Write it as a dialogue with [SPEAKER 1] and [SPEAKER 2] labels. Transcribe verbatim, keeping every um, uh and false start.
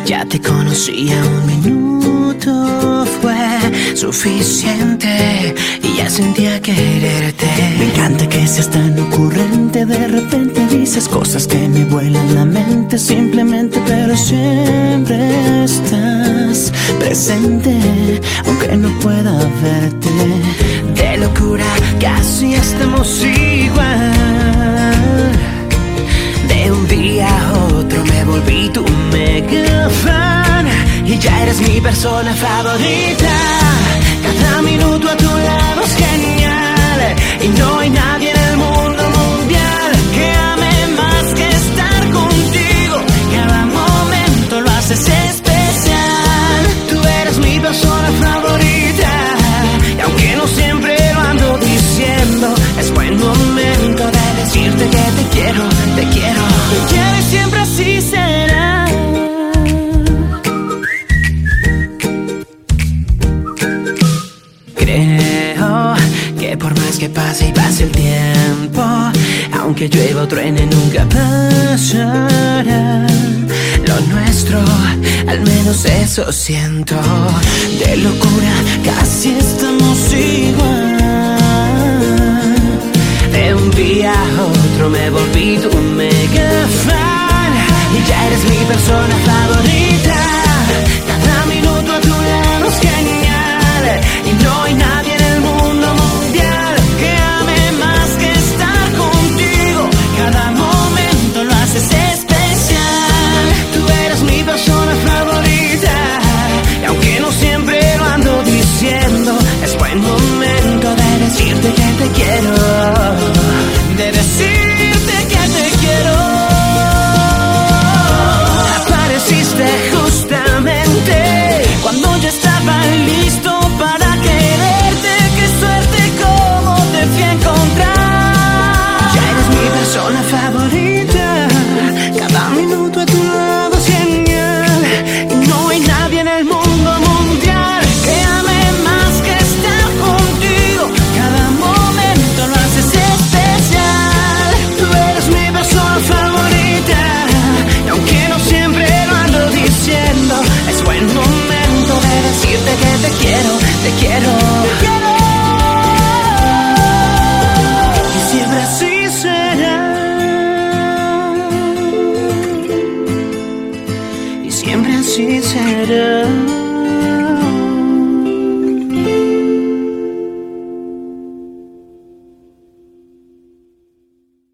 [SPEAKER 1] Ya te conocía, un minuto fue suficiente y ya sentía quererte.
[SPEAKER 2] Me encanta que seas tan ocurrente. De repente dices cosas que me vuelan la mente simplemente, pero siempre estás presente, aunque no pueda verte.
[SPEAKER 1] De locura casi estamos igual. De un día a otro me volví tu mega fan y ya eres mi persona favorita. Cada minuto a tu lado es genial y no hay nadie en el mundo mundial que ame más que estar contigo. Cada momento lo haces especial. Tú eres mi persona favorita y aunque no siempre lo ando diciendo, es buen momento de decirte que te quiero, te quiero, te quiero y siempre así será. Creo que por más que pase y pase el tiempo, aunque llueva o truene nunca pasará. Lo nuestro, al menos eso siento. De locura casi estamos igual. De un día a otro me volví tu mega fan y ya eres mi persona favorita. Cada minuto a tu lado es genial y no hay nadie en el mundo mundial que ame más que estar contigo. Cada momento lo haces especial. Tú eres mi persona favorita y aunque no siempre lo ando diciendo, es buen momento de decirte que te quiero, de decirte que te quiero. Apareciste justamente cuando yo estaba listo para quererte. Qué suerte como te fui a encontrar. Ya eres mi persona favorita. Cada minuto a tu lado es genial y no hay nadie en el mundo mundial que ame más que estar contigo. Cada momento lo haces especial. Tú eres mi persona favorita y aunque no siempre lo ando diciendo, es buen momento de decirte que te quiero, te quiero, te quiero. Y siempre así será. Y siempre así será.